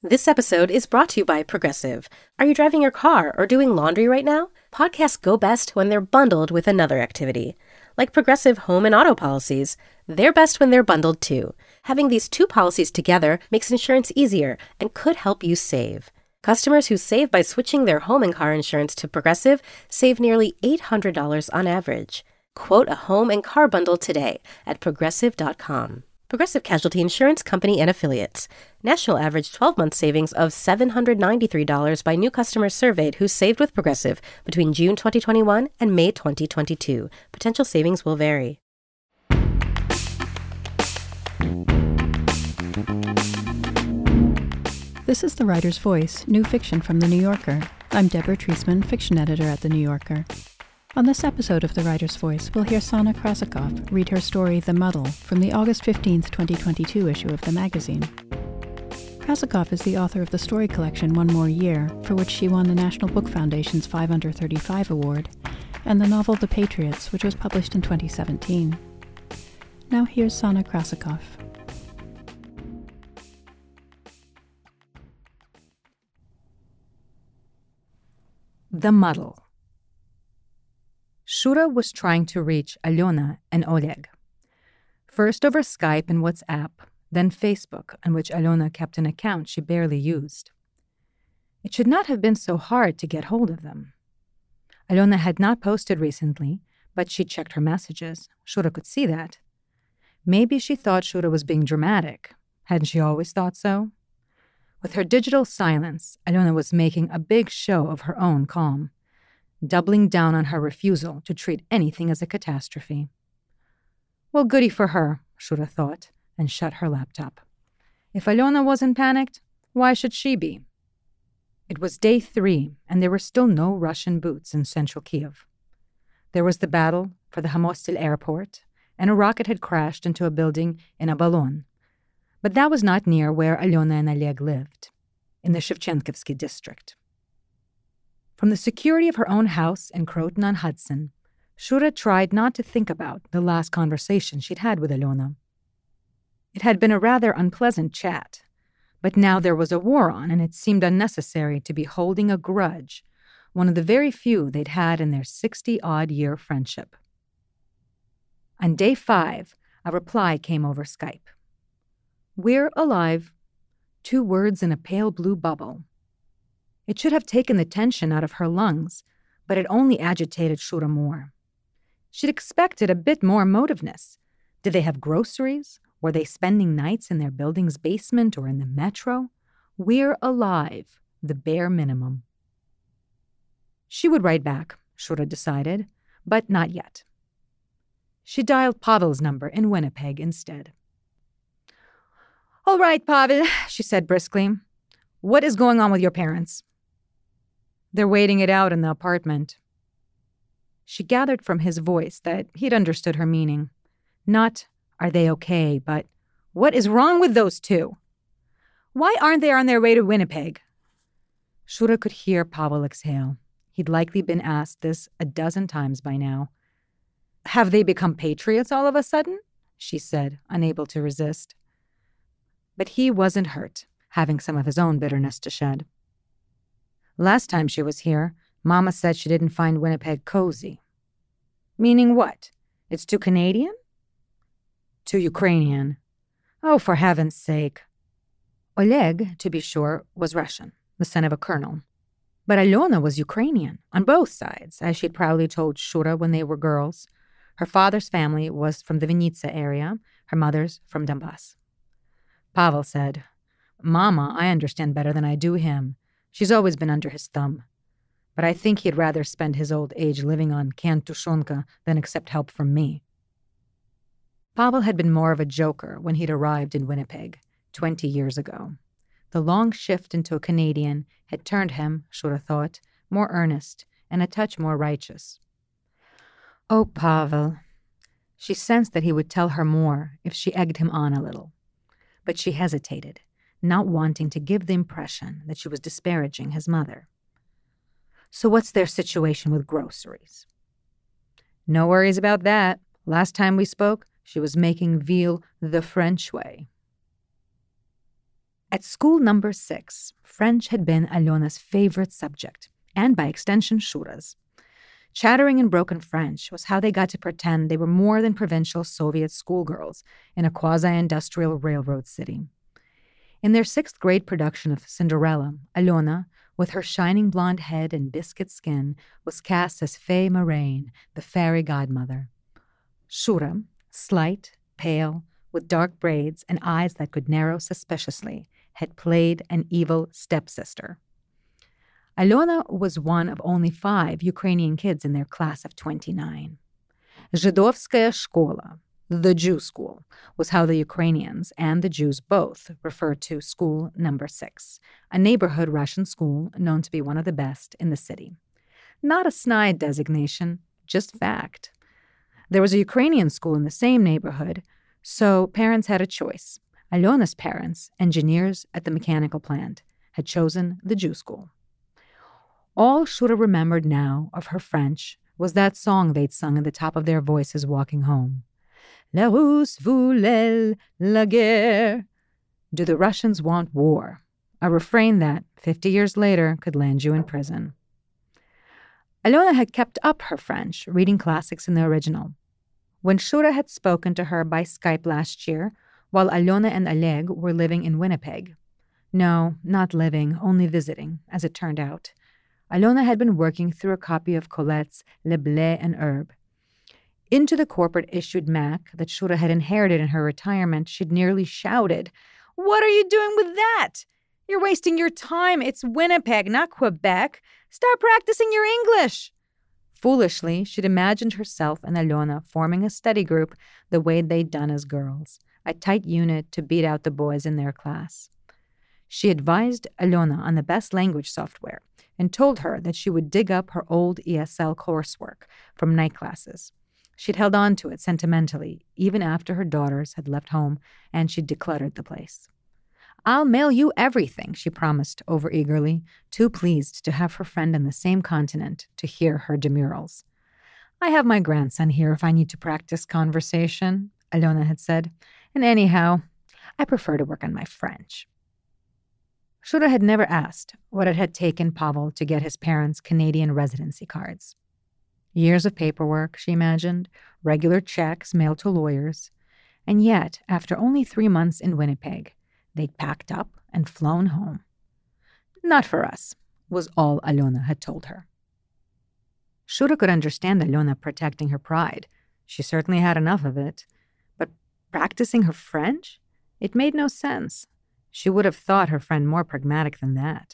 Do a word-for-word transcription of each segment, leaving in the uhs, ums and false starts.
This episode is brought to you by Progressive. Are you driving your car or doing laundry right now? Podcasts go best when they're bundled with another activity. Like Progressive home and auto policies, they're best when they're bundled too. Having these two policies together makes insurance easier and could help you save. Customers who save by switching their home and car insurance to Progressive save nearly eight hundred dollars on average. Quote a home and car bundle today at progressive dot com. Progressive Casualty Insurance Company and Affiliates. National average twelve-month savings of seven hundred ninety-three dollars by new customers surveyed who saved with Progressive between June twenty twenty-one and May twenty twenty-two. Potential savings will vary. This is The Writer's Voice, new fiction from The New Yorker. I'm Deborah Treisman, fiction editor at The New Yorker. On this episode of The Writer's Voice, we'll hear Sana Krasikov read her story The Muddle from the August fifteenth, twenty twenty-two issue of the magazine. Krasikov is the author of the story collection One More Year, for which she won the National Book Foundation's five under thirty-five award, and the novel The Patriots, which was published in twenty seventeen. Now here's Sana Krasikov. The Muddle. Shura was trying to reach Alyona and Oleg. First over Skype and WhatsApp, then Facebook, on which Alyona kept an account she barely used. It should not have been so hard to get hold of them. Alyona had not posted recently, but she checked her messages. Shura could see that. Maybe she thought Shura was being dramatic. Hadn't she always thought so? With her digital silence, Alyona was making a big show of her own calm, doubling down on her refusal to treat anything as a catastrophe. Well, goody for her, Shura thought, and shut her laptop. If Alyona wasn't panicked, why should she be? It was day three, and there were still no Russian boots in central Kiev. There was the battle for the Hamostil airport, and a rocket had crashed into a building in Abalon. But that was not near where Alyona and Oleg lived, in the Shevchenkivsky district. From the security of her own house in Croton-on-Hudson, Shura tried not to think about the last conversation she'd had with Alyona. It had been a rather unpleasant chat, but now there was a war on, and it seemed unnecessary to be holding a grudge, one of the very few they'd had in their sixty-odd-year friendship. On day five, a reply came over Skype. "We're alive." Two words in a pale blue bubble. It should have taken the tension out of her lungs, but it only agitated Shura more. She'd expected a bit more emotiveness. Did they have groceries? Were they spending nights in their building's basement or in the metro? We're alive, the bare minimum. She would write back, Shura decided, but not yet. She dialed Pavel's number in Winnipeg instead. "All right, Pavel," she said briskly. "What is going on with your parents?" "They're waiting it out in the apartment." She gathered from his voice that he'd understood her meaning. Not, are they okay, but what is wrong with those two? Why aren't they on their way to Winnipeg? Shura could hear Pavel exhale. He'd likely been asked this a dozen times by now. "Have they become patriots all of a sudden?" she said, unable to resist. But he wasn't hurt, having some of his own bitterness to shed. "Last time she was here, Mama said she didn't find Winnipeg cozy." "Meaning what? It's too Canadian?" "Too Ukrainian." "Oh, for heaven's sake." Oleg, to be sure, was Russian, the son of a colonel. But Alyona was Ukrainian, on both sides, as she'd proudly told Shura when they were girls. Her father's family was from the Vinnytsia area, her mother's from Donbass. Pavel said, "Mama, I understand better than I do him. She's always been under his thumb. But I think he'd rather spend his old age living on canned tushonka than accept help from me." Pavel had been more of a joker when he'd arrived in Winnipeg twenty years ago. The long shift into a Canadian had turned him, Shura thought, more earnest and a touch more righteous. Oh, Pavel. She sensed that he would tell her more if she egged him on a little. But she hesitated, not wanting to give the impression that she was disparaging his mother. "So what's their situation with groceries?" "No worries about that. Last time we spoke, she was making veal the French way." At school number six, French had been Alyona's favorite subject, and by extension, Shura's. Chattering in broken French was how they got to pretend they were more than provincial Soviet schoolgirls in a quasi-industrial railroad city. In their sixth grade production of Cinderella, Alyona, with her shining blonde head and biscuit skin, was cast as Fée Marraine, the fairy godmother. Shura, slight, pale, with dark braids and eyes that could narrow suspiciously, had played an evil stepsister. Alyona was one of only five Ukrainian kids in their class of twenty-nine. Zhidovskaya Shkola, the Jew school, was how the Ukrainians and the Jews both referred to school number six, a neighborhood Russian school known to be one of the best in the city. Not a snide designation, just fact. There was a Ukrainian school in the same neighborhood, so parents had a choice. Alyona's parents, engineers at the mechanical plant, had chosen the Jew school. All Shura remembered now of her French was that song they'd sung at the top of their voices walking home. La Russe voulait la guerre. Do the Russians want war? A refrain that, fifty years later, could land you in prison. Alyona had kept up her French, reading classics in the original. When Shura had spoken to her by Skype last year, while Alyona and Oleg were living in Winnipeg. No, not living, only visiting, as it turned out. Alyona had been working through a copy of Colette's Le Blé and Herbe. Into the corporate-issued Mac that Shura had inherited in her retirement, she'd nearly shouted, "What are you doing with that? You're wasting your time. It's Winnipeg, not Quebec. Start practicing your English." Foolishly, she'd imagined herself and Alyona forming a study group the way they'd done as girls, a tight unit to beat out the boys in their class. She advised Alyona on the best language software and told her that she would dig up her old E S L coursework from night classes. She'd held on to it sentimentally, even after her daughters had left home and she'd decluttered the place. "I'll mail you everything," she promised overeagerly, too pleased to have her friend on the same continent to hear her demurrals. "I have my grandson here if I need to practice conversation," Alyona had said. "And anyhow, I prefer to work on my French." Shura had never asked what it had taken Pavel to get his parents' Canadian residency cards. Years of paperwork, she imagined, regular checks mailed to lawyers. And yet, after only three months in Winnipeg, they'd packed up and flown home. "Not for us," was all Alyona had told her. Shura could understand Alyona protecting her pride. She certainly had enough of it. But practicing her French? It made no sense. She would have thought her friend more pragmatic than that.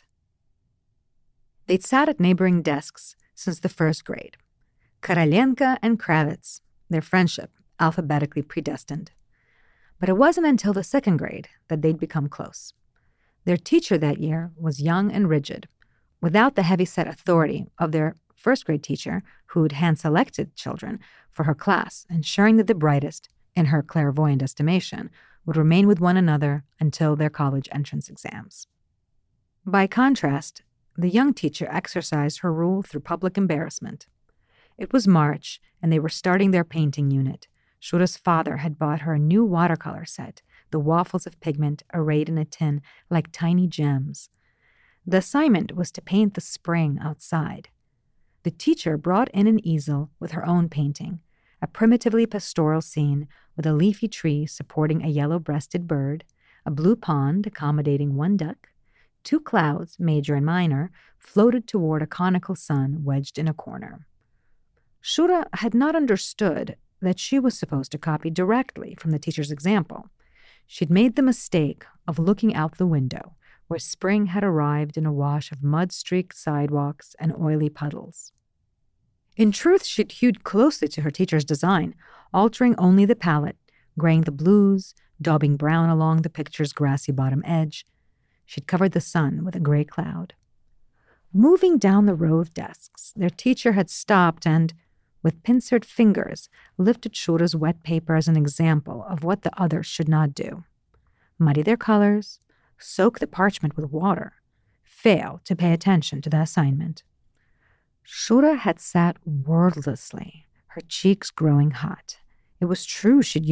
They'd sat at neighboring desks since the first grade. Korolenko and Kravitz, their friendship alphabetically predestined. But it wasn't until the second grade that they'd become close. Their teacher that year was young and rigid, without the heavy-set authority of their first-grade teacher who'd hand-selected children for her class, ensuring that the brightest, in her clairvoyant estimation, would remain with one another until their college entrance exams. By contrast, the young teacher exercised her rule through public embarrassment. It was March, and they were starting their painting unit. Shura's father had bought her a new watercolor set, the waffles of pigment arrayed in a tin like tiny gems. The assignment was to paint the spring outside. The teacher brought in an easel with her own painting, a primitively pastoral scene with a leafy tree supporting a yellow-breasted bird, a blue pond accommodating one duck, two clouds, major and minor, floated toward a conical sun wedged in a corner. Shura had not understood that she was supposed to copy directly from the teacher's example. She'd made the mistake of looking out the window, where spring had arrived in a wash of mud-streaked sidewalks and oily puddles. In truth, she'd hewed closely to her teacher's design, altering only the palette, graying the blues, daubing brown along the picture's grassy bottom edge. She'd covered the sun with a gray cloud. Moving down the row of desks, their teacher had stopped and, with pincered fingers, lifted Shura's wet paper as an example of what the others should not do. Muddy their colors, soak the parchment with water, fail to pay attention to the assignment. Shura had sat wordlessly, her cheeks growing hot. It was true she'd used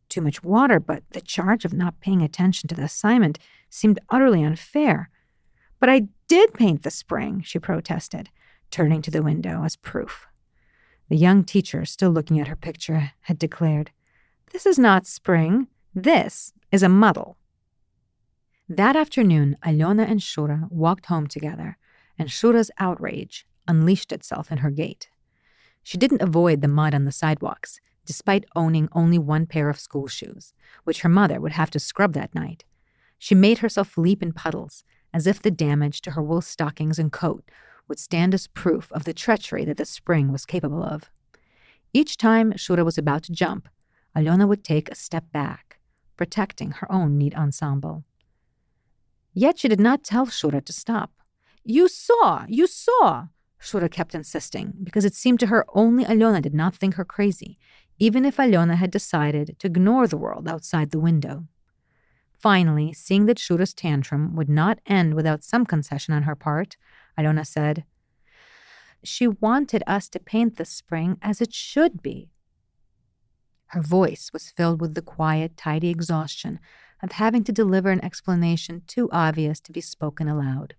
too much water, but the charge of not paying attention to the assignment seemed utterly unfair. But I did paint the spring, she protested, turning to the window as proof. The young teacher, still looking at her picture, had declared, "This is not spring. This is a muddle." That afternoon, Alyona and Shura walked home together, and Shura's outrage unleashed itself in her gait. She didn't avoid the mud on the sidewalks, despite owning only one pair of school shoes, which her mother would have to scrub that night. She made herself leap in puddles, as if the damage to her wool stockings and coat would stand as proof of the treachery that the spring was capable of. Each time Shura was about to jump, Alyona would take a step back, protecting her own neat ensemble. Yet she did not tell Shura to stop. "You saw! You saw!" Shura kept insisting, because it seemed to her only Alyona did not think her crazy, even if Alyona had decided to ignore the world outside the window. Finally, seeing that Shura's tantrum would not end without some concession on her part, Alyona said, "She wanted us to paint the spring as it should be." Her voice was filled with the quiet, tidy exhaustion of having to deliver an explanation too obvious to be spoken aloud.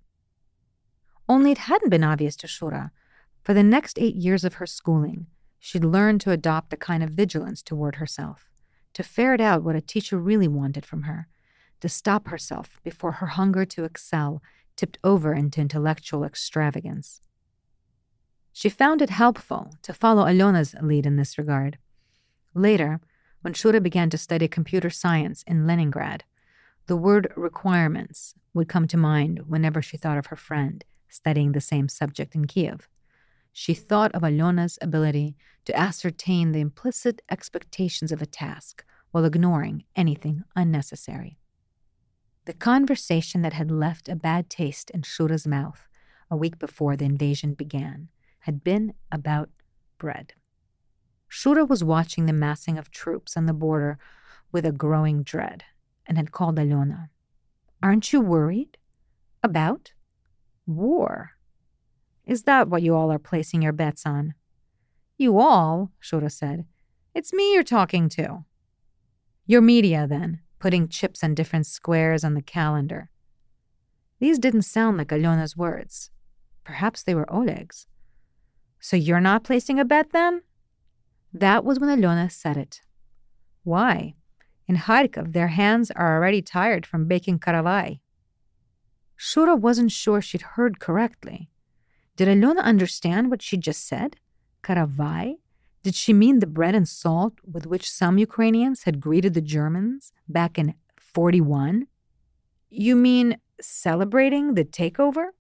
Only it hadn't been obvious to Shura. For the next eight years of her schooling, she'd learned to adopt a kind of vigilance toward herself, to ferret out what a teacher really wanted from her, to stop herself before her hunger to excel tipped over into intellectual extravagance. She found it helpful to follow Alyona's lead in this regard. Later, when Shura began to study computer science in Leningrad, the word requirements would come to mind whenever she thought of her friend studying the same subject in Kiev. She thought of Alyona's ability to ascertain the implicit expectations of a task while ignoring anything unnecessary. The conversation that had left a bad taste in Shura's mouth a week before the invasion began had been about bread. Shura was watching the massing of troops on the border with a growing dread and had called Alyona. "Aren't you worried? About? War. Is that what you all are placing your bets on?" "You all," Shura said. "It's me you're talking to." "Your media, then, putting chips on different squares on the calendar." These didn't sound like Alyona's words. Perhaps they were Oleg's. "So you're not placing a bet, then?" That was when Alyona said it. "Why? In Kharkov, their hands are already tired from baking karavai." Shura wasn't sure she'd heard correctly. Did Alyona understand what she just said? Karavai? Did she mean the bread and salt with which some Ukrainians had greeted the Germans back in forty-one? "You mean celebrating the takeover?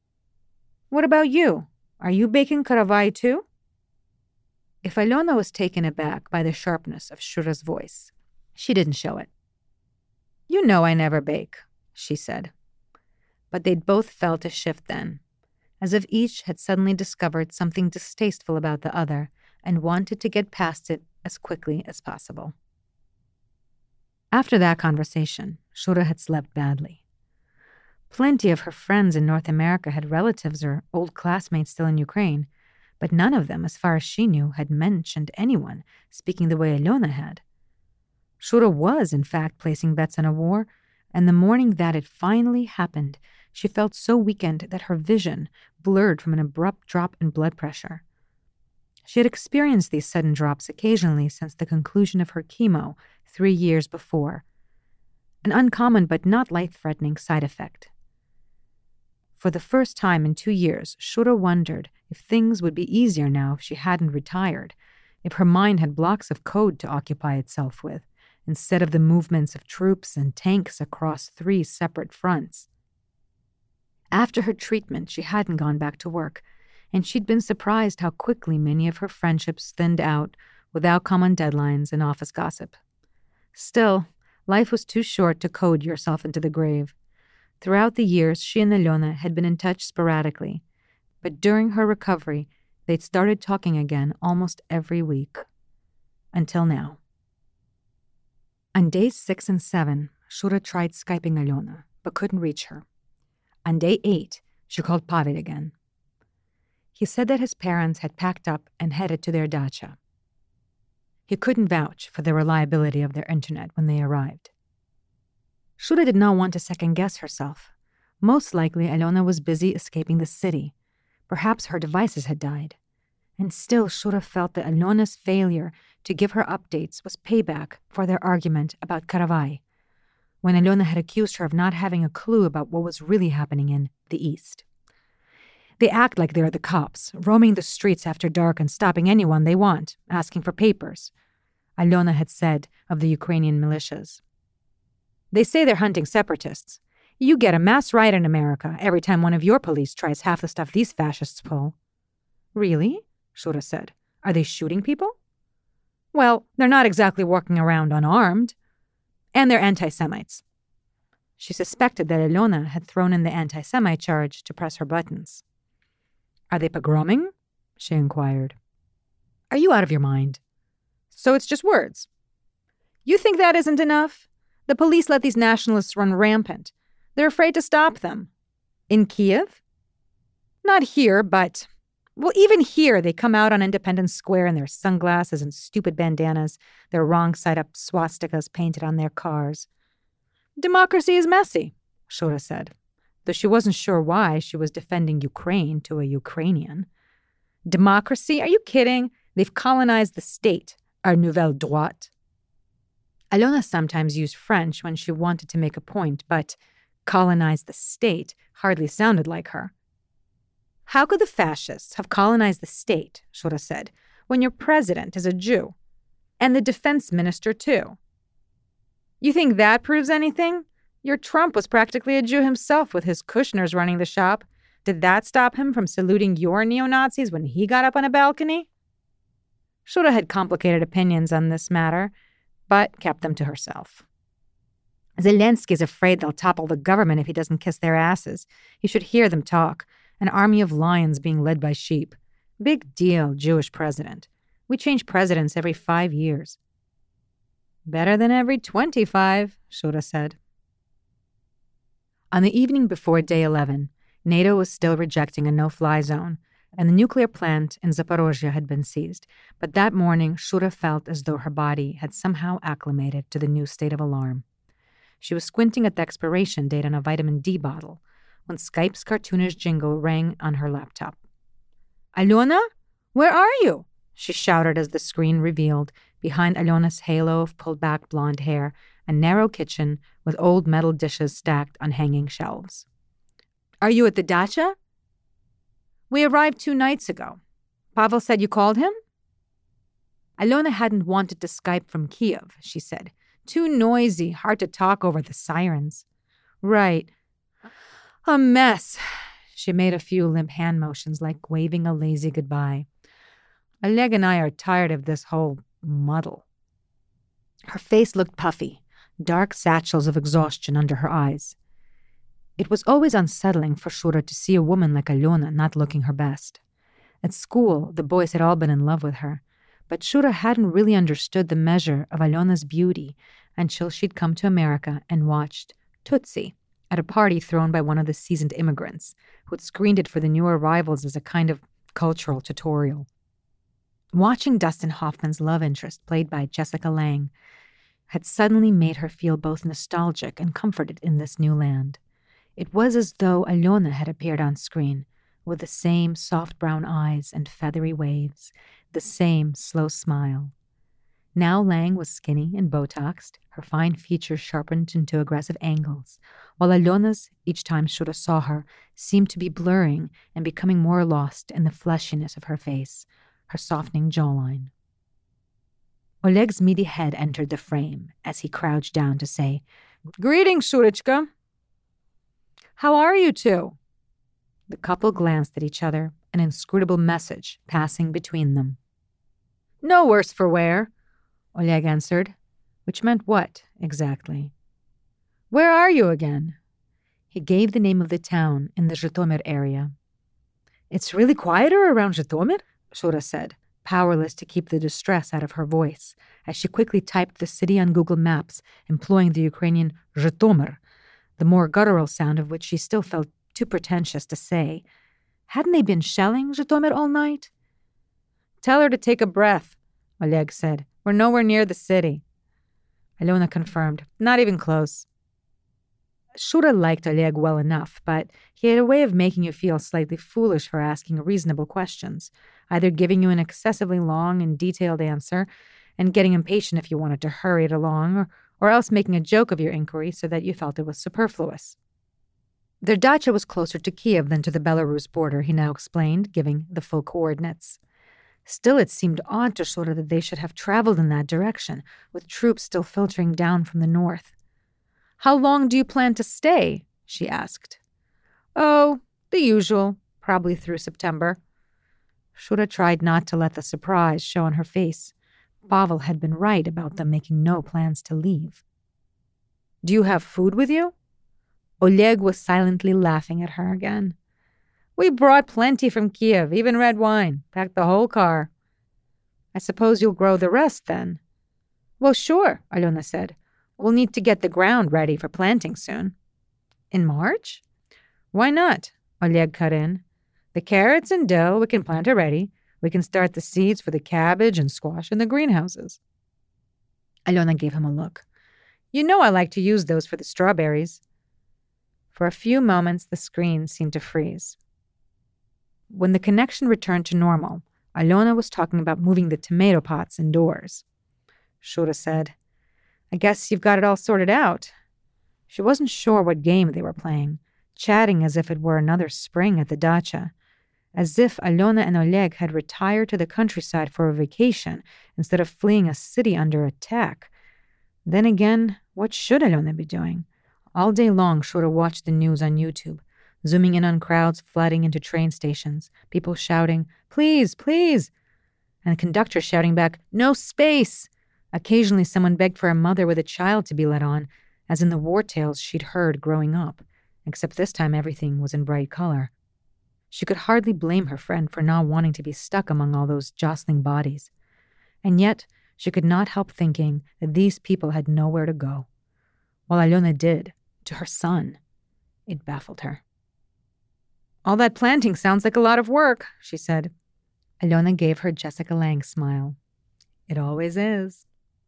What about you? Are you baking karavai too?" If Alyona was taken aback by the sharpness of Shura's voice, she didn't show it. "You know I never bake," she said. But they'd both felt a shift then, as if each had suddenly discovered something distasteful about the other and wanted to get past it as quickly as possible. After that conversation, Shura had slept badly. Plenty of her friends in North America had relatives or old classmates still in Ukraine, but none of them, as far as she knew, had mentioned anyone speaking the way Alyona had. Shura was, in fact, placing bets on a war, and the morning that it finally happened, she felt so weakened that her vision blurred from an abrupt drop in blood pressure. She had experienced these sudden drops occasionally since the conclusion of her chemo three years before, an uncommon but not life-threatening side effect. For the first time in two years, Shura wondered if things would be easier now if she hadn't retired, if her mind had blocks of code to occupy itself with, instead of the movements of troops and tanks across three separate fronts. After her treatment, she hadn't gone back to work, and she'd been surprised how quickly many of her friendships thinned out without common deadlines and office gossip. Still, life was too short to code yourself into the grave. Throughout the years, she and Alyona had been in touch sporadically, but during her recovery, they'd started talking again almost every week. Until now. On days six and seven, Shura tried Skyping Alyona, but couldn't reach her. On day eight, she called Pavel again. He said that his parents had packed up and headed to their dacha. He couldn't vouch for the reliability of their internet when they arrived. Shura did not want to second-guess herself. Most likely, Alona was busy escaping the city. Perhaps her devices had died. And still, Shura felt that Alona's failure to give her updates was payback for their argument about Caravai, when Alona had accused her of not having a clue about what was really happening in the East. They act like they're the cops, roaming the streets after dark and stopping anyone they want, asking for papers, Alona had said of the Ukrainian militias. They say they're hunting separatists. You get a mass riot in America every time one of your police tries half the stuff these fascists pull. Really? Shura said. Are they shooting people? Well, they're not exactly walking around unarmed. And they're anti-Semites. She suspected that Alona had thrown in the anti-Semite charge to press her buttons. Are they pogroming? She inquired. Are you out of your mind? So it's just words. You think that isn't enough? The police let these nationalists run rampant. They're afraid to stop them. In Kiev? Not here, but... Well, even here, they come out on Independence Square in their sunglasses and stupid bandanas, their wrong-side-up swastikas painted on their cars. Democracy is messy, Shura said, though she wasn't sure why she was defending Ukraine to a Ukrainian. Democracy? Are you kidding? They've colonized the state, our nouvelle droite. Alona sometimes used French when she wanted to make a point, but colonize the state hardly sounded like her. How could the fascists have colonized the state, Shura said, when your president is a Jew? And the defense minister, too. You think that proves anything? Your Trump was practically a Jew himself with his Kushners running the shop. Did that stop him from saluting your neo-Nazis when he got up on a balcony? Shura had complicated opinions on this matter, but kept them to herself. Zelensky's afraid they'll topple the government if he doesn't kiss their asses. You should hear them talk. An army of lions being led by sheep. Big deal, Jewish president. We change presidents every five years. Better than every twenty-five, Shura said. On the evening before day eleven, NATO was still rejecting a no-fly zone, and the nuclear plant in Zaporozhye had been seized. But that morning, Shura felt as though her body had somehow acclimated to the new state of alarm. She was squinting at the expiration date on a vitamin D bottle, when Skype's cartoonish jingle rang on her laptop. Alona? Where are you? She shouted as the screen revealed, behind Alona's halo of pulled-back blonde hair, a narrow kitchen with old metal dishes stacked on hanging shelves. Are you at the dacha? We arrived two nights ago. Pavel said you called him? Alona hadn't wanted to Skype from Kiev, she said. Too noisy, hard to talk over the sirens. Right. A mess. She made a few limp hand motions like waving a lazy goodbye. Oleg and I are tired of this whole muddle. Her face looked puffy, dark satchels of exhaustion under her eyes. It was always unsettling for Shura to see a woman like Alona not looking her best. At school, the boys had all been in love with her, but Shura hadn't really understood the measure of Alona's beauty until she'd come to America and watched Tootsie at a party thrown by one of the seasoned immigrants, who'd screened it for the new arrivals as a kind of cultural tutorial. Watching Dustin Hoffman's love interest, played by Jessica Lange, had suddenly made her feel both nostalgic and comforted in this new land. It was as though Alona had appeared on screen, with the same soft brown eyes and feathery waves, the same slow smile. Now Lange was skinny and Botoxed, her fine features sharpened into aggressive angles, while Alona's, each time Shura saw her, seemed to be blurring and becoming more lost in the fleshiness of her face, her softening jawline. Oleg's meaty head entered the frame as he crouched down to say, Greetings, Shurichka. How are you two? The couple glanced at each other, an inscrutable message passing between them. No worse for wear, Oleg answered, which meant what, exactly? Where are you again? He gave the name of the town in the Zhytomyr area. It's really quieter around Zhytomyr, Shura said, powerless to keep the distress out of her voice, as she quickly typed the city on Google Maps, employing the Ukrainian Zhytomyr, the more guttural sound of which she still felt too pretentious to say. Hadn't they been shelling Zhytomyr all night? Tell her to take a breath, Oleg said, We're nowhere near the city. Alona confirmed. Not even close. Shura liked Oleg well enough, but he had a way of making you feel slightly foolish for asking reasonable questions, either giving you an excessively long and detailed answer and getting impatient if you wanted to hurry it along, or, or else making a joke of your inquiry so that you felt it was superfluous. Their dacha was closer to Kiev than to the Belarus border, he now explained, giving the full coordinates. Still, it seemed odd to Shura that they should have traveled in that direction, with troops still filtering down from the north. How long do you plan to stay? She asked. Oh, the usual, probably through September. Shura tried not to let the surprise show on her face. Pavel had been right about them making no plans to leave. Do you have food with you? Oleg was silently laughing at her again. We brought plenty from Kiev, even red wine, packed the whole car. I suppose you'll grow the rest then. Well, sure, Alona said. We'll need to get the ground ready for planting soon. In March? Why not? Oleg cut in. The carrots and dill we can plant already. We can start the seeds for the cabbage and squash in the greenhouses. Alona gave him a look. You know I like to use those for the strawberries. For a few moments, the screen seemed to freeze. When the connection returned to normal, Alona was talking about moving the tomato pots indoors. Shura said, I guess you've got it all sorted out. She wasn't sure what game they were playing, chatting as if it were another spring at the dacha, as if Alona and Oleg had retired to the countryside for a vacation instead of fleeing a city under attack. Then again, what should Alona be doing? All day long, Shura watched the news on YouTube, zooming in on crowds flooding into train stations, people shouting, please, please, and the conductor shouting back, no space. Occasionally, someone begged for a mother with a child to be let on, as in the war tales she'd heard growing up, except this time everything was in bright color. She could hardly blame her friend for not wanting to be stuck among all those jostling bodies. And yet, she could not help thinking that these people had nowhere to go. While Alona did, to her son. It baffled her. All that planting sounds like a lot of work, she said. Alona gave her Jessica Lange smile. It always is.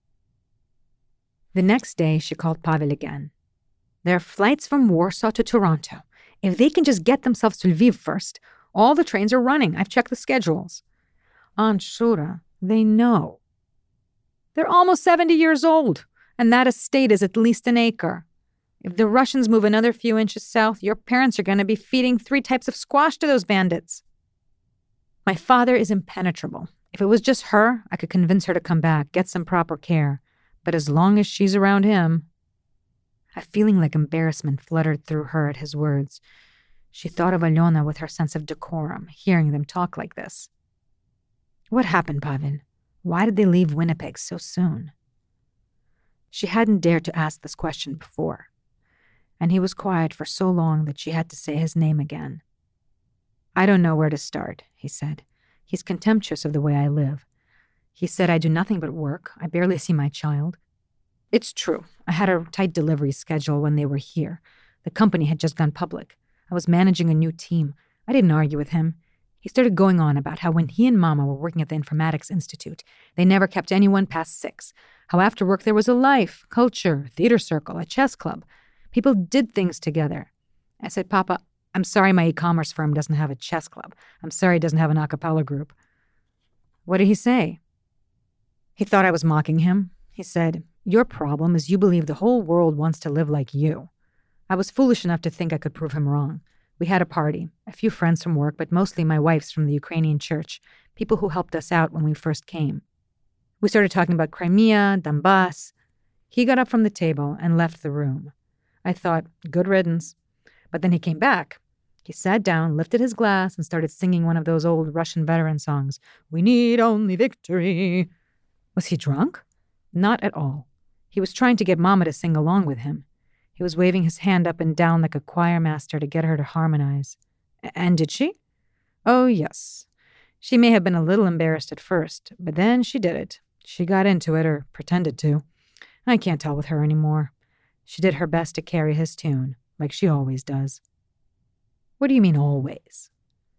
The next day, she called Pavel again. There are flights from Warsaw to Toronto. If they can just get themselves to Lviv first, all the trains are running. I've checked the schedules. Aunt Shura, they know. They're almost seventy years old, and that estate is at least an acre. If the Russians move another few inches south, your parents are going to be feeding three types of squash to those bandits. My father is impenetrable. If it was just her, I could convince her to come back, get some proper care. But as long as she's around him... A feeling like embarrassment fluttered through her at his words. She thought of Alona with her sense of decorum, hearing them talk like this. What happened, Pavel? Why did they leave Winnipeg so soon? She hadn't dared to ask this question before, and he was quiet for so long that she had to say his name again. I don't know where to start, he said. He's contemptuous of the way I live. He said I do nothing but work. I barely see my child. It's true. I had a tight delivery schedule when they were here. The company had just gone public. I was managing a new team. I didn't argue with him. He started going on about how when he and Mama were working at the Informatics Institute, they never kept anyone past six. How after work there was a life, culture, theater circle, a chess club. People did things together. I said, Papa, I'm sorry my e-commerce firm doesn't have a chess club. I'm sorry it doesn't have an a cappella group. What did he say? He thought I was mocking him. He said, your problem is you believe the whole world wants to live like you. I was foolish enough to think I could prove him wrong. We had a party, a few friends from work, but mostly my wife's from the Ukrainian church, people who helped us out when we first came. We started talking about Crimea, Donbass. He got up from the table and left the room. I thought, good riddance. But then he came back. He sat down, lifted his glass, and started singing one of those old Russian veteran songs. We need only victory. Was he drunk? Not at all. He was trying to get Mama to sing along with him. He was waving his hand up and down like a choir master to get her to harmonize. And did she? Oh, yes. She may have been a little embarrassed at first, but then she did it. She got into it, or pretended to. I can't tell with her anymore. She did her best to carry his tune, like she always does. What do you mean, always?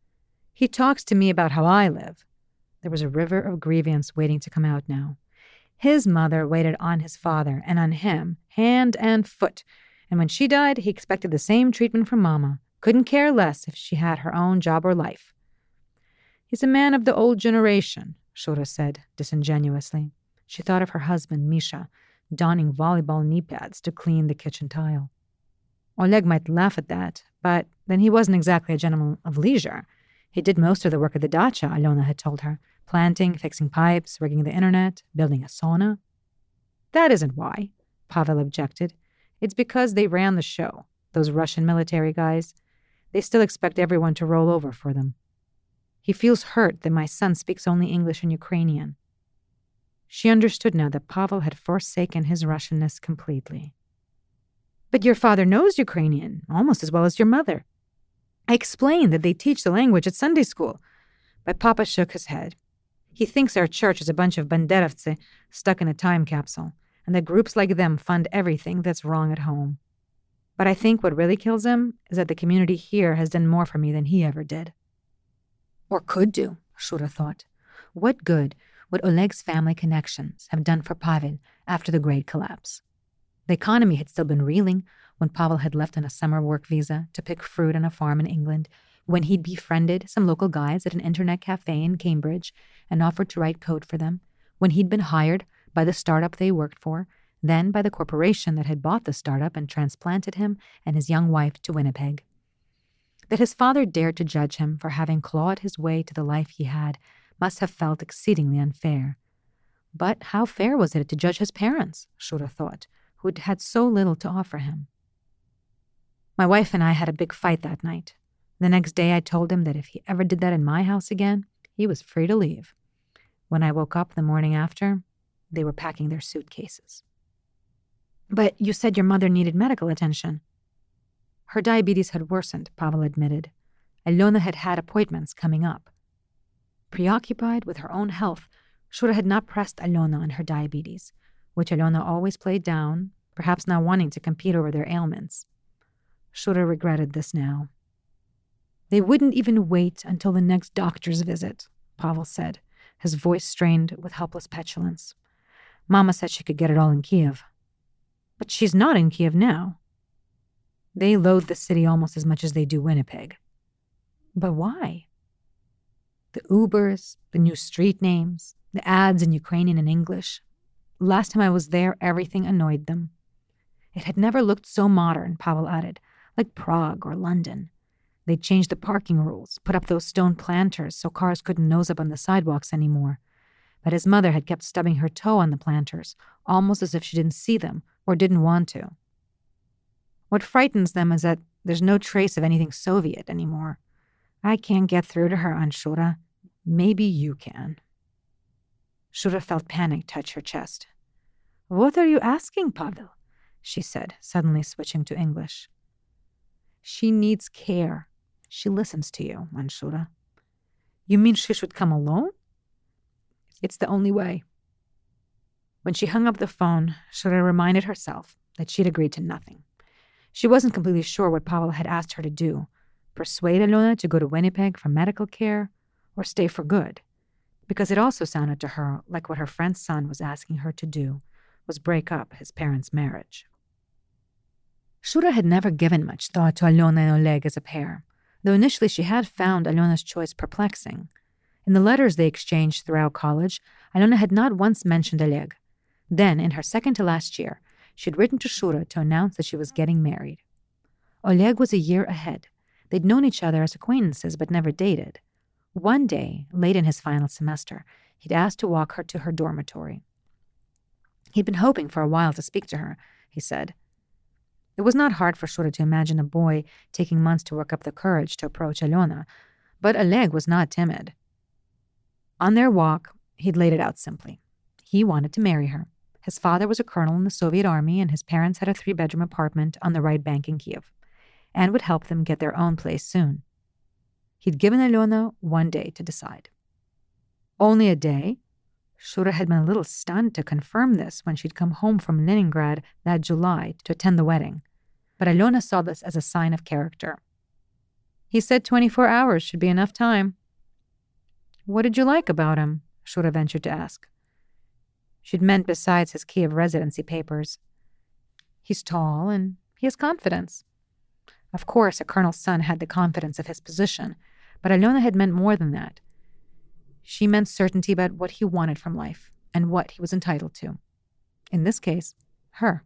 He talks to me about how I live. There was a river of grievance waiting to come out now. His mother waited on his father and on him, hand and foot, and when she died, he expected the same treatment from Mama. Couldn't care less if she had her own job or life. He's a man of the old generation, Shura said disingenuously. She thought of her husband, Misha, donning volleyball knee pads to clean the kitchen tile. Oleg might laugh at that, but then he wasn't exactly a gentleman of leisure. He did most of the work at the dacha, Alona had told her, planting, fixing pipes, rigging the internet, building a sauna. That isn't why, Pavel objected. It's because they ran the show, those Russian military guys. They still expect everyone to roll over for them. He feels hurt that my son speaks only English and Ukrainian. She understood now that Pavel had forsaken his Russianness completely. But your father knows Ukrainian, almost as well as your mother. I explained that they teach the language at Sunday school. But Papa shook his head. He thinks our church is a bunch of banderovцы stuck in a time capsule, and that groups like them fund everything that's wrong at home. But I think what really kills him is that the community here has done more for me than he ever did. Or could do, Shura thought. What good would Oleg's family connections have done for Pavel after the Great Collapse? The economy had still been reeling when Pavel had left on a summer work visa to pick fruit on a farm in England, when he'd befriended some local guys at an internet cafe in Cambridge and offered to write code for them, when he'd been hired by the startup they worked for, then by the corporation that had bought the startup and transplanted him and his young wife to Winnipeg. That his father dared to judge him for having clawed his way to the life he had must have felt exceedingly unfair. But how fair was it to judge his parents, Shura thought, who'd had so little to offer him? My wife and I had a big fight that night. The next day I told him that if he ever did that in my house again, he was free to leave. When I woke up the morning after, they were packing their suitcases. But you said your mother needed medical attention. Her diabetes had worsened, Pavel admitted. Alona had had appointments coming up. Preoccupied with her own health, Shura had not pressed Alona on her diabetes, which Alona always played down, perhaps not wanting to compete over their ailments. Shura regretted this now. They wouldn't even wait until the next doctor's visit, Pavel said, his voice strained with helpless petulance. Mama said she could get it all in Kiev. But she's not in Kiev now. They loathe the city almost as much as they do Winnipeg. But why? The Ubers, the new street names, the ads in Ukrainian and English. Last time I was there, everything annoyed them. It had never looked so modern, Pavel added, like Prague or London. They'd changed the parking rules, put up those stone planters so cars couldn't nose up on the sidewalks anymore. But his mother had kept stubbing her toe on the planters, almost as if she didn't see them or didn't want to. What frightens them is that there's no trace of anything Soviet anymore. I can't get through to her, Aunt Shura. Maybe you can. Shura felt panic touch her chest. What are you asking, Pavel? She said, suddenly switching to English. She needs care. She listens to you, Aunt Shura. You mean she should come alone? It's the only way. When she hung up the phone, Shura reminded herself that she'd agreed to nothing. She wasn't completely sure what Pavel had asked her to do, persuade Alona to go to Winnipeg for medical care or stay for good, because it also sounded to her like what her friend's son was asking her to do was break up his parents' marriage. Shura had never given much thought to Alona and Oleg as a pair, though initially she had found Alona's choice perplexing. In the letters they exchanged throughout college, Alona had not once mentioned Oleg. Then, in her second to last year, she'd written to Shura to announce that she was getting married. Oleg was a year ahead. They'd known each other as acquaintances but never dated. One day, late in his final semester, he'd asked to walk her to her dormitory. He'd been hoping for a while to speak to her, he said. It was not hard for Shura to imagine a boy taking months to work up the courage to approach Alona, but Oleg was not timid. On their walk, he'd laid it out simply. He wanted to marry her. His father was a colonel in the Soviet army, and his parents had a three-bedroom apartment on the right bank in Kiev, and would help them get their own place soon. He'd given Alona one day to decide. Only a day? Shura had been a little stunned to confirm this when she'd come home from Leningrad that July to attend the wedding. But Alona saw this as a sign of character. He said twenty-four hours should be enough time. What did you like about him? Shura ventured to ask. She'd meant besides his Kiev residency papers. He's tall and he has confidence. Of course, a colonel's son had the confidence of his position, but Alyona had meant more than that. She meant certainty about what he wanted from life and what he was entitled to. In this case, her.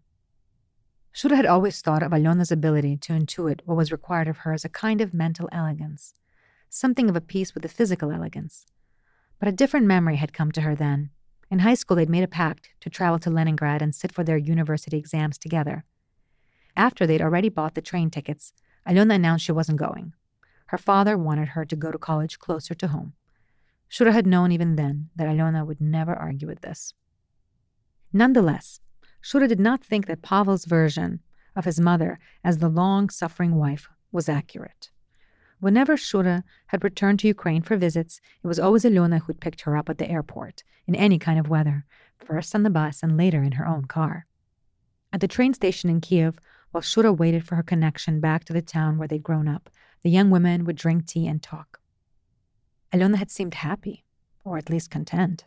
Shura had always thought of Alyona's ability to intuit what was required of her as a kind of mental elegance, something of a piece with the physical elegance. But a different memory had come to her then. In high school, they'd made a pact to travel to Leningrad and sit for their university exams together. After they'd already bought the train tickets, Alyona announced she wasn't going. Her father wanted her to go to college closer to home. Shura had known even then that Alyona would never argue with this. Nonetheless, Shura did not think that Pavel's version of his mother as the long-suffering wife was accurate. Whenever Shura had returned to Ukraine for visits, it was always Alyona who'd picked her up at the airport, in any kind of weather, first on the bus and later in her own car. At the train station in Kiev, while Shura waited for her connection back to the town where they'd grown up, the young women would drink tea and talk. Alyona had seemed happy, or at least content.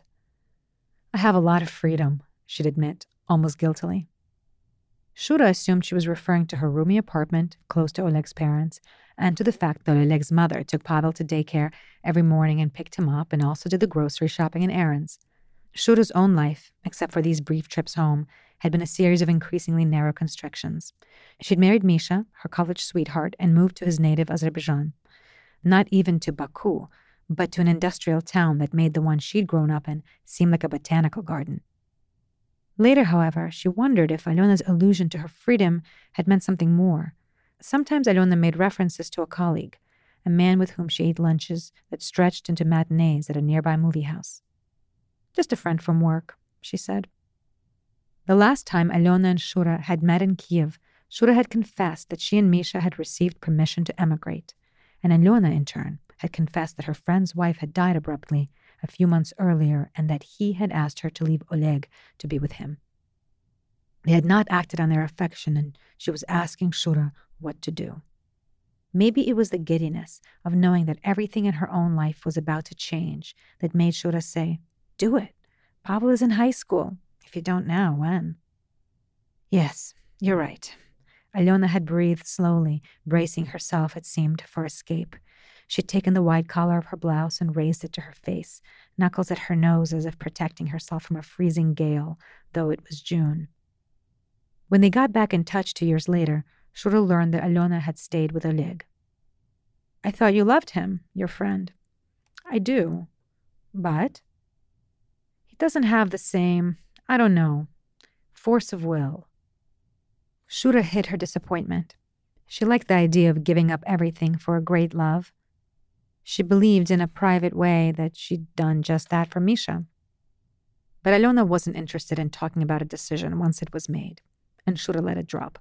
"I have a lot of freedom," she'd admit, almost guiltily. Shura assumed she was referring to her roomy apartment close to Oleg's parents and to the fact that Oleg's mother took Pavel to daycare every morning and picked him up and also did the grocery shopping and errands. Shura's own life, except for these brief trips home, had been a series of increasingly narrow constrictions. She'd married Misha, her college sweetheart, and moved to his native Azerbaijan. Not even to Baku, but to an industrial town that made the one she'd grown up in seem like a botanical garden. Later, however, she wondered if Alyona's allusion to her freedom had meant something more. Sometimes Alyona made references to a colleague, a man with whom she ate lunches that stretched into matinees at a nearby movie house. "Just a friend from work," she said. The last time Alyona and Shura had met in Kiev, Shura had confessed that she and Misha had received permission to emigrate, and Alyona, in turn, had confessed that her friend's wife had died abruptly a few months earlier and that he had asked her to leave Oleg to be with him. They had not acted on their affection, and she was asking Shura what to do. Maybe it was the giddiness of knowing that everything in her own life was about to change that made Shura say, "Do it. Pavel is in high school. If you don't now, when?" "Yes, you're right." Alyona had breathed slowly, bracing herself, it seemed, for escape. She'd taken the wide collar of her blouse and raised it to her face, knuckles at her nose as if protecting herself from a freezing gale, though it was June. When they got back in touch two years later, Shura learned that Alyona had stayed with Oleg. "I thought you loved him, your friend." "I do. But he doesn't have the same, I don't know, force of will." Shura hid her disappointment. She liked the idea of giving up everything for a great love. She believed in a private way that she'd done just that for Misha. But Alyona wasn't interested in talking about a decision once it was made, and Shura let it drop.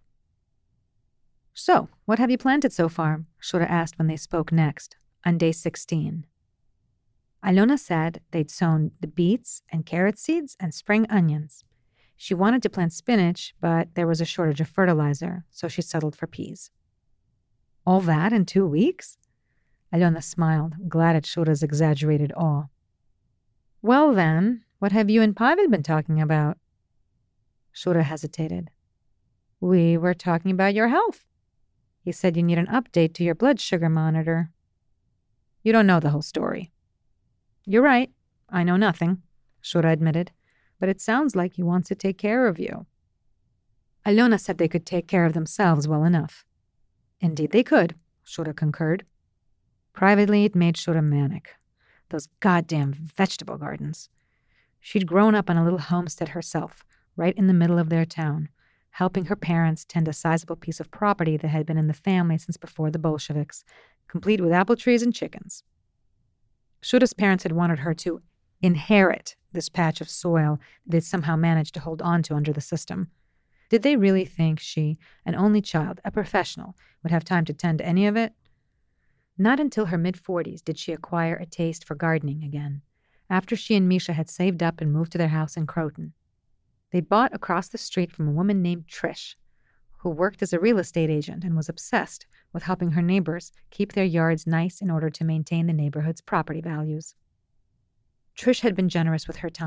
"So, what have you planted so far?" Shura asked when they spoke next, on day sixteen. Alyona said they'd sown the beets and carrot seeds and spring onions. She wanted to plant spinach, but there was a shortage of fertilizer, so she settled for peas. "All that in two weeks?" Alyona smiled, glad at Shura's exaggerated awe. "Well then, what have you and Pavel been talking about?" Shura hesitated. "We were talking about your health. He said you need an update to your blood sugar monitor." "You don't know the whole story." "You're right. I know nothing," Shura admitted. "But it sounds like he wants to take care of you." Alyona said they could take care of themselves well enough. Indeed they could, Shura concurred. Privately, it made Shura manic. Those goddamn vegetable gardens. She'd grown up on a little homestead herself, right in the middle of their town, helping her parents tend a sizable piece of property that had been in the family since before the Bolsheviks, complete with apple trees and chickens. Shura's parents had wanted her to inherit this patch of soil they'd somehow managed to hold on to under the system. Did they really think she, an only child, a professional, would have time to tend to any of it? Not until her mid-forties did she acquire a taste for gardening again, after she and Misha had saved up and moved to their house in Croton. They'd bought across the street from a woman named Trish, who worked as a real estate agent and was obsessed with helping her neighbors keep their yards nice in order to maintain the neighborhood's property values. Trish had been generous with her time,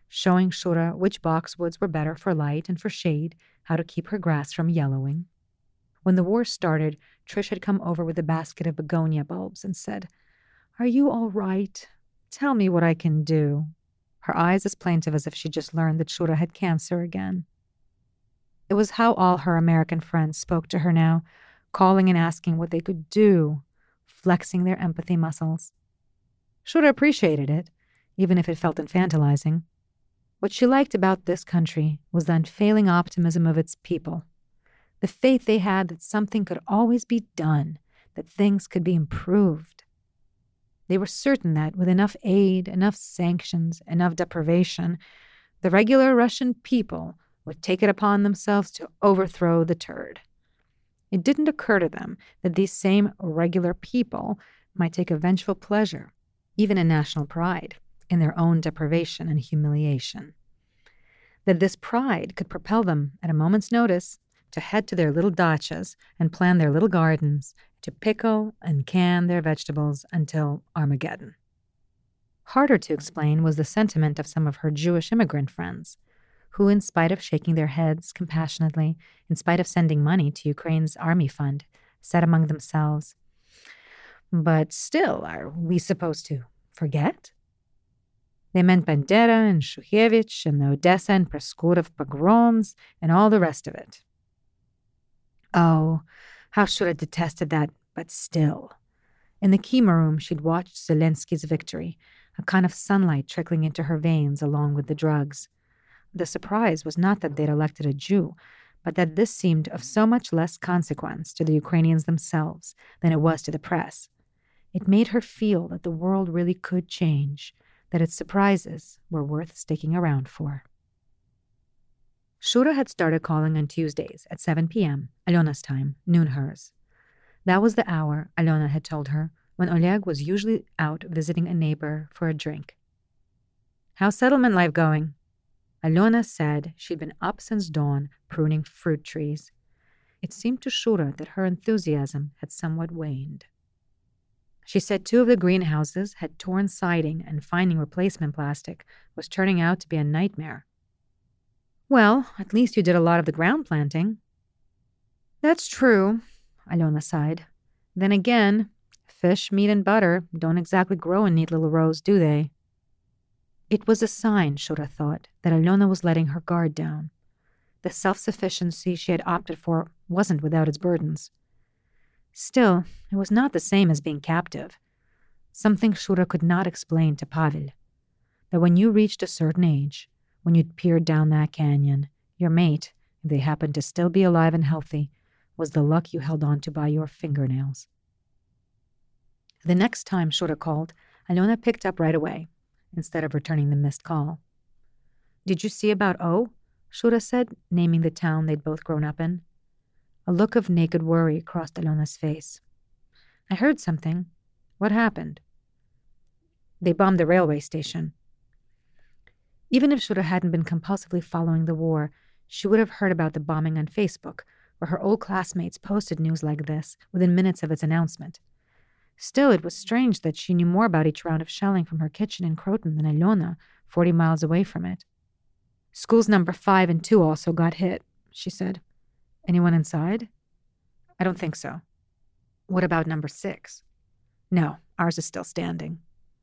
showing Shura which boxwoods were better for light and for shade, how to keep her grass from yellowing. When the war started, Trish had come over with a basket of begonia bulbs and said, "Are you all right? Tell me what I can do." Her eyes as plaintive as if she just learned that Shura had cancer again. It was how all her American friends spoke to her now, calling and asking what they could do, flexing their empathy muscles. Shura appreciated it, even if it felt infantilizing. What she liked about this country was the unfailing optimism of its people, the faith they had that something could always be done, that things could be improved. They were certain that with enough aid, enough sanctions, enough deprivation, the regular Russian people would take it upon themselves to overthrow the turd. It didn't occur to them that these same regular people might take a vengeful pleasure, even a national pride, in their own deprivation and humiliation. That this pride could propel them, at a moment's notice, to head to their little dachas and plan their little gardens, to pickle and can their vegetables until Armageddon. Harder to explain was the sentiment of some of her Jewish immigrant friends, who, in spite of shaking their heads compassionately, in spite of sending money to Ukraine's army fund, said among themselves, "But still, are we supposed to forget?" They meant Bandera and Shukhevich and the Odessa and Preskurov pogroms and all the rest of it. Oh, how Shura detested that, but still. In the Kima room, she'd watched Zelensky's victory, a kind of sunlight trickling into her veins along with the drugs. The surprise was not that they'd elected a Jew, but that this seemed of so much less consequence to the Ukrainians themselves than it was to the press. It made her feel that the world really could change, that its surprises were worth sticking around for. Shura had started calling on Tuesdays at seven p.m., Alyona's time, noon hers. That was the hour, Alyona had told her, when Oleg was usually out visiting a neighbor for a drink. "How's settlement life going?" Alyona said she'd been up since dawn pruning fruit trees. It seemed to Shura that her enthusiasm had somewhat waned. She said two of the greenhouses had torn siding and finding replacement plastic was turning out to be a nightmare. "Well, at least you did a lot of the ground planting." "That's true," Alyona sighed. "Then again, fish, meat, and butter don't exactly grow in neat little rows, do they?" It was a sign, Shura thought, that Alyona was letting her guard down. The self-sufficiency she had opted for wasn't without its burdens. Still, it was not the same as being captive. Something Shura could not explain to Pavel. That when you reached a certain age, when you'd peered down that canyon, your mate, if they happened to still be alive and healthy, was the luck you held on to by your fingernails. The next time Shura called, Alyona picked up right away, instead of returning the missed call. "Did you see about O?" Shura said, naming the town they'd both grown up in. A look of naked worry crossed Alyona's face. "I heard something. What happened?" "They bombed the railway station." Even if Shura hadn't been compulsively following the war, she would have heard about the bombing on Facebook, where her old classmates posted news like this within minutes of its announcement. Still, it was strange that she knew more about each round of shelling from her kitchen in Croton than Alyona, forty miles away from it. "Schools number five and two also got hit," she said. "Anyone inside?" "I don't think so." "What about number six?" "No, ours is still standing."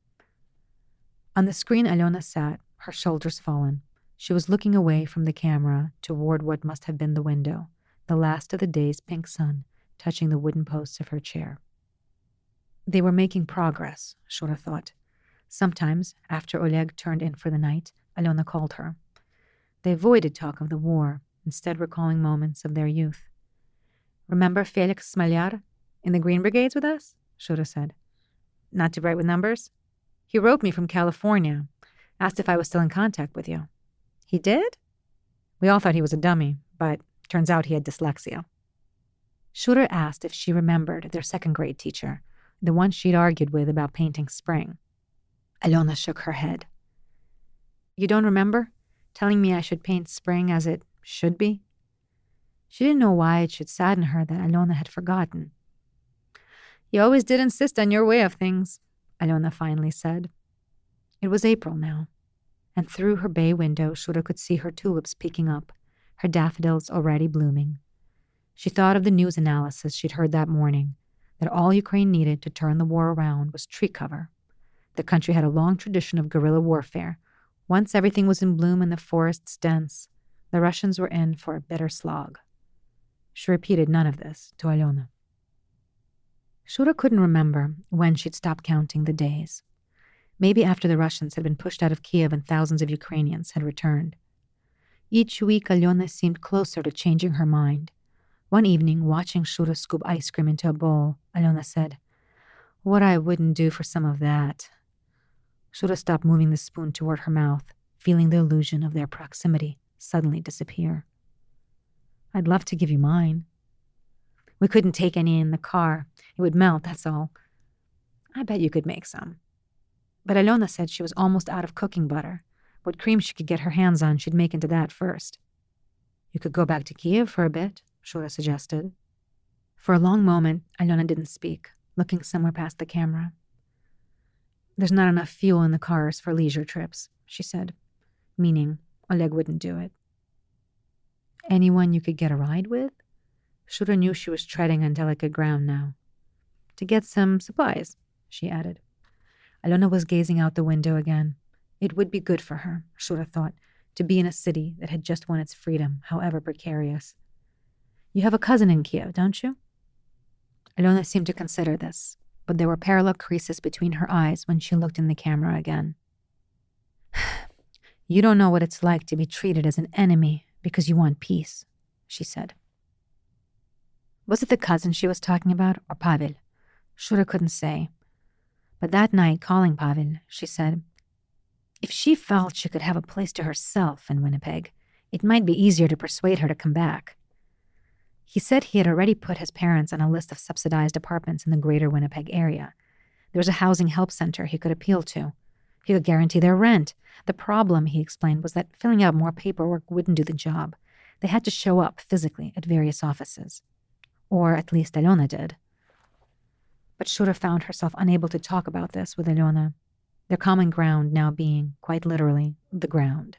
On the screen Alyona sat, her shoulders fallen. She was looking away from the camera toward what must have been the window, the last of the day's pink sun touching the wooden posts of her chair. They were making progress, Shura thought. Sometimes, after Oleg turned in for the night, Alyona called her. They avoided talk of the war, instead recalling moments of their youth. "Remember Felix Smalyar in the Green Brigades with us?" Shura said. "Not too bright with numbers?" "He wrote me from California, asked if I was still in contact with you." "He did?" "We all thought he was a dummy, but turns out he had dyslexia." Shura asked if she remembered their second-grade teacher, the one she'd argued with about painting spring. Alyona shook her head. "You don't remember? Telling me I should paint spring as it should be?" She didn't know why it should sadden her that Alyona had forgotten. "You always did insist on your way of things," Alyona finally said. It was April now. and through her bay window Shura could see her tulips peeking up, her daffodils already blooming. She thought of the news analysis she'd heard that morning, that all Ukraine needed to turn the war around was tree cover. The country had a long tradition of guerrilla warfare. Once everything was in bloom and the forests dense, the Russians were in for a bitter slog. She repeated none of this to Alyona. Shura couldn't remember when she'd stopped counting the days. Maybe after the Russians had been pushed out of Kiev and thousands of Ukrainians had returned. Each week, Alyona seemed closer to changing her mind. One evening, watching Shura scoop ice cream into a bowl, Alyona said, "What I wouldn't do for some of that." Shura stopped moving the spoon toward her mouth, feeling the illusion of their proximity suddenly disappear. "I'd love to give you mine." "We couldn't take any in the car. It would melt, that's all." "I bet you could make some." But Alyona said she was almost out of cooking butter. What cream she could get her hands on, she'd make into that first. "You could go back to Kiev for a bit," Shura suggested. For a long moment, Alyona didn't speak, looking somewhere past the camera. "There's not enough fuel in the cars for leisure trips," she said, meaning Oleg wouldn't do it. "Anyone you could get a ride with?" Shura knew she was treading on delicate ground now. "To get some supplies," she added. Alyona was gazing out the window again. It would be good for her, Shura thought, to be in a city that had just won its freedom, however precarious. "You have a cousin in Kiev, don't you?" Alyona seemed to consider this, but there were parallel creases between her eyes when she looked in the camera again. "You don't know what it's like to be treated as an enemy because you want peace," she said. Was it the cousin she was talking about, or Pavel? Shura couldn't say. But that night, calling Pavel, she said, if she felt she could have a place to herself in Winnipeg, it might be easier to persuade her to come back. He said he had already put his parents on a list of subsidized apartments in the greater Winnipeg area. There was a housing help center he could appeal to. He could guarantee their rent. The problem, he explained, was that filling out more paperwork wouldn't do the job. They had to show up physically at various offices. Or at least Alyona did. But Shura found herself unable to talk about this with Alyona, their common ground now being, quite literally, the ground.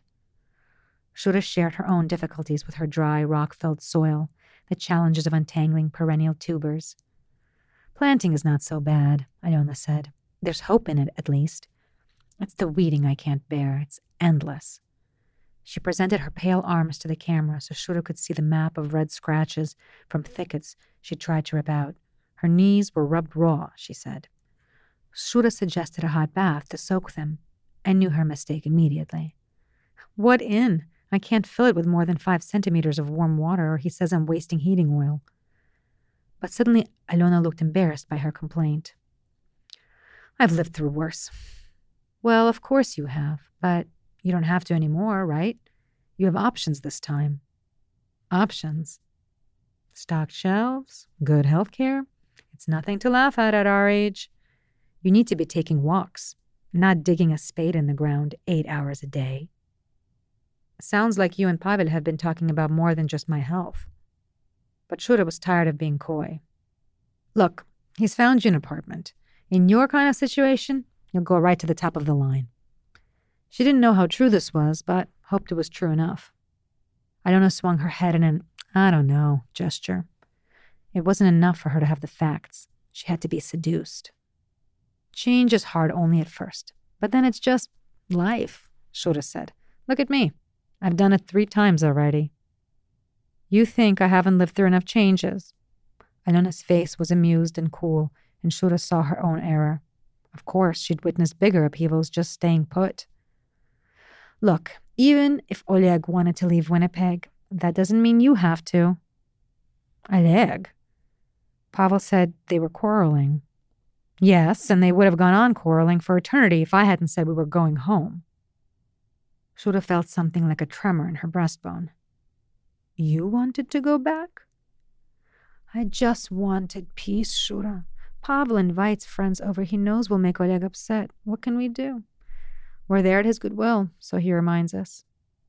Shura shared her own difficulties with her dry, rock-filled soil, the challenges of untangling perennial tubers. "Planting is not so bad," Alyona said. "There's hope in it, at least. It's the weeding I can't bear. It's endless." She presented her pale arms to the camera so Shura could see the map of red scratches from thickets she tried to rip out. Her knees were rubbed raw, she said. Shura suggested a hot bath to soak them, and knew her mistake immediately. "What in? I can't fill it with more than five centimeters of warm water, or he says I'm wasting heating oil." But suddenly Alyona looked embarrassed by her complaint. "I've lived through worse." "Well, of course you have, but you don't have to anymore, right? You have options this time." "Options?" "Stocked shelves, good health care. It's nothing to laugh at at our age. You need to be taking walks, not digging a spade in the ground eight hours a day." "Sounds like you and Pavel have been talking about more than just my health." But Shura was tired of being coy. "Look, he's found you an apartment. In your kind of situation, you'll go right to the top of the line." She didn't know how true this was, but hoped it was true enough. Alyona swung her head in an, "I don't know," gesture. It wasn't enough for her to have the facts. She had to be seduced. "Change is hard only at first, but then it's just life," Shura said. "Look at me. I've done it three times already." "You think I haven't lived through enough changes?" Alyona's face was amused and cool, and Shura saw her own error. Of course, she'd witnessed bigger upheavals just staying put. "Look, even if Oleg wanted to leave Winnipeg, that doesn't mean you have to." "Oleg?" Pavel said they were quarreling. "Yes, and they would have gone on quarreling for eternity if I hadn't said we were going home." Shura felt something like a tremor in her breastbone. "You wanted to go back?" "I just wanted peace, Shura. Pavel invites friends over he knows will make Oleg upset. What can we do? We're there at his goodwill, so he reminds us."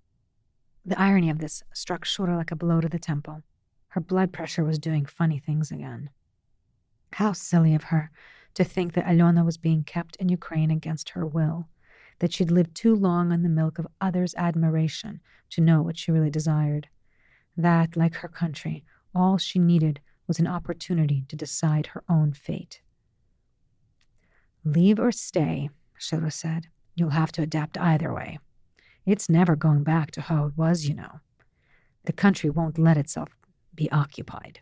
The irony of this struck Shura like a blow to the temple. Her blood pressure was doing funny things again. How silly of her to think that Alyona was being kept in Ukraine against her will, that she'd lived too long on the milk of others' admiration to know what she really desired. That, like her country, all she needed was an opportunity to decide her own fate. Leave or stay, Shura said. You'll have to adapt either way. It's never going back to how it was, you know. The country won't let itself be occupied.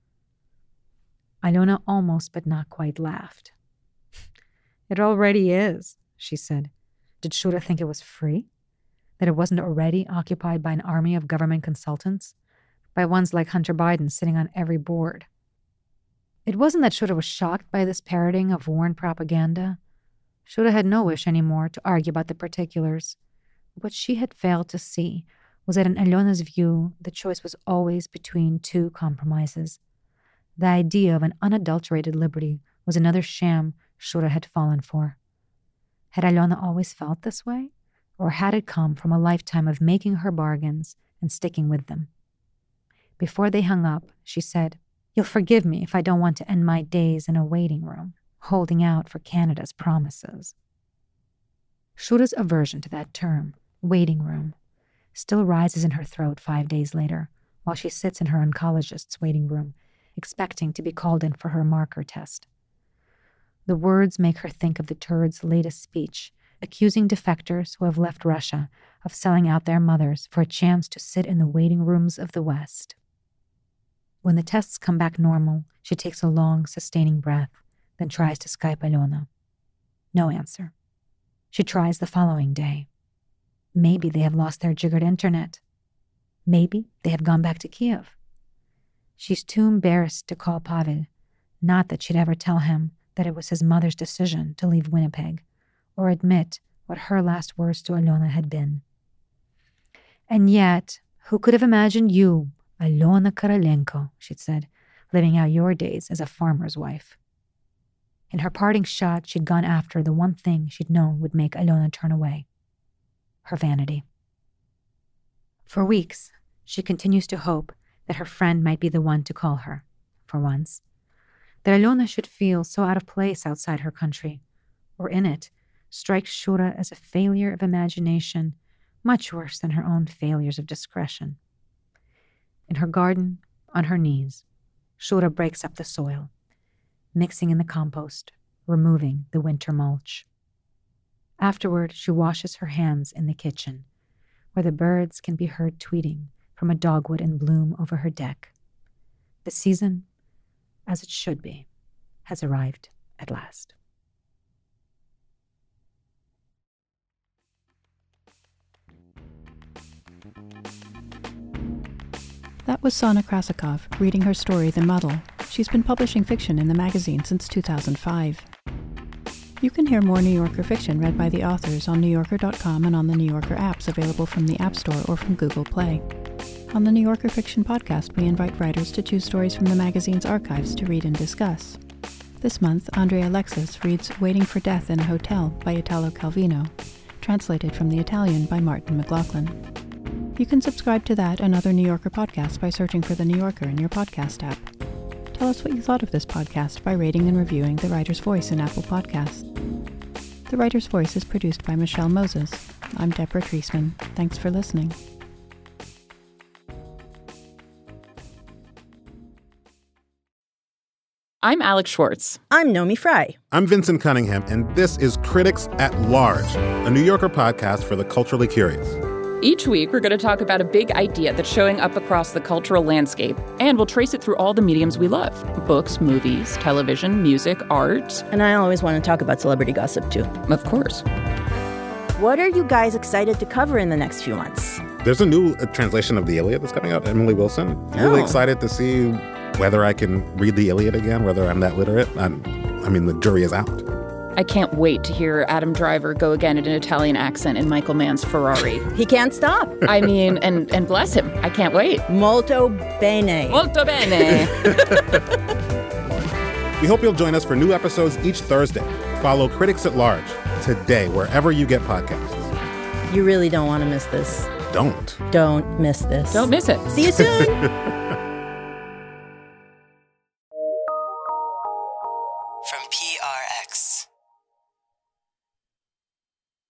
Alona almost but not quite laughed. It already is, she said. Did Shura think it was free? That it wasn't already occupied by an army of government consultants? By ones like Hunter Biden sitting on every board? It wasn't that Shura was shocked by this parroting of worn propaganda. Shura had no wish anymore to argue about the particulars. What she had failed to see was that in Alona's view, the choice was always between two compromises. The idea of an unadulterated liberty was another sham Shura had fallen for. Had Alona always felt this way, or had it come from a lifetime of making her bargains and sticking with them? Before they hung up, she said, "You'll forgive me if I don't want to end my days in a waiting room, holding out for Canada's promises." Shura's aversion to that term, waiting room, still rises in her throat five days later, while she sits in her oncologist's waiting room, expecting to be called in for her marker test. The words make her think of the Turd's latest speech, accusing defectors who have left Russia of selling out their mothers for a chance to sit in the waiting rooms of the West. When the tests come back normal, she takes a long, sustaining breath, then tries to Skype Alona. No answer. She tries the following day. Maybe they had lost their jiggered internet. Maybe they had gone back to Kiev. She's too embarrassed to call Pavel, not that she'd ever tell him that it was his mother's decision to leave Winnipeg, or admit what her last words to Alona had been. And yet, who could have imagined you, Alona Korolenko, she'd said, living out your days as a farmer's wife? In her parting shot, she'd gone after the one thing she'd known would make Alona turn away. Her vanity. For weeks, she continues to hope that her friend might be the one to call her, for once. That Alona should feel so out of place outside her country, or in it, strikes Shura as a failure of imagination, much worse than her own failures of discretion. In her garden, on her knees, Shura breaks up the soil, mixing in the compost, removing the winter mulch. Afterward, she washes her hands in the kitchen, where the birds can be heard tweeting from a dogwood in bloom over her deck. The season, as it should be, has arrived at last. That was Sana Krasikov reading her story, The Muddle. She's been publishing fiction in the magazine since two thousand five. You can hear more New Yorker fiction read by the authors on New Yorker dot com and on the New Yorker apps available from the App Store or from Google Play. On the New Yorker Fiction Podcast, we invite writers to choose stories from the magazine's archives to read and discuss. This month, Andrea Alexis reads Waiting for Death in a Hotel by Italo Calvino, translated from the Italian by Martin McLaughlin. You can subscribe to that and other New Yorker podcasts by searching for The New Yorker in your podcast app. Tell us what you thought of this podcast by rating and reviewing The Writer's Voice in Apple Podcasts. The Writer's Voice is produced by Michelle Moses. I'm Deborah Treisman. Thanks for listening. I'm Alex Schwartz. I'm Nomi Fry. I'm Vincent Cunningham, and this is Critics at Large, a New Yorker podcast for the culturally curious. Each week, we're going to talk about a big idea that's showing up across the cultural landscape, and we'll trace it through all the mediums we love. Books, movies, television, music, art. And I always want to talk about celebrity gossip, too. Of course. What are you guys excited to cover in the next few months? There's a new uh, translation of the Iliad that's coming out, Emily Wilson. Oh. Really excited to see whether I can read the Iliad again, whether I'm that literate. I'm, I mean, the jury is out. I can't wait to hear Adam Driver go again in an Italian accent in Michael Mann's Ferrari. He can't stop. I mean, and, and bless him. I can't wait. Molto bene. Molto bene. We hope you'll join us for new episodes each Thursday. Follow Critics at Large today, wherever you get podcasts. You really don't want to miss this. Don't. Don't miss this. Don't miss it. See you soon.